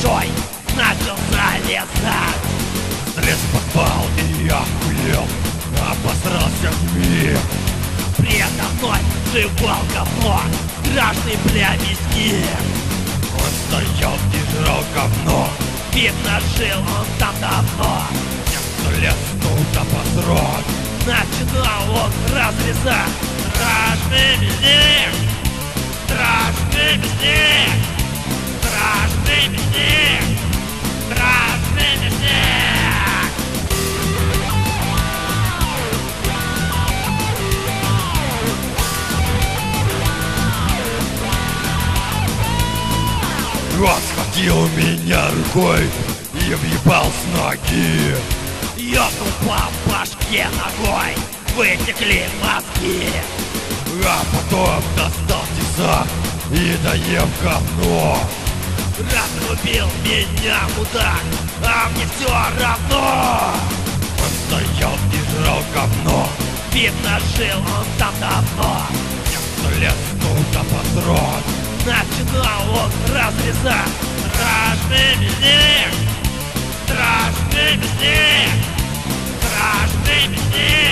большой начал залезать. Стресс подпал и я охуел, обосрался в мир. Предо мной жевал говно страшный плямистик. Он стоял и жрал говно. Видно, жил он там давно. Несколько лет туда посрать. Начинал он разрезать страшный мясник. Страшный мясник. Страшный мясник. Страшный мясник. Он схватил меня рукой и въебал с ноги. Ёбнул по башке ногой, вытекли мозги. А потом достал тесак и доел говно. Разрубил меня мудак, а мне все равно. Он стоял и жрал говно. Видно, жил он там давно. Несколько лет туда посрать. Начинал он разрезать страшный мясник. Страшный мясник. Страшный мясник.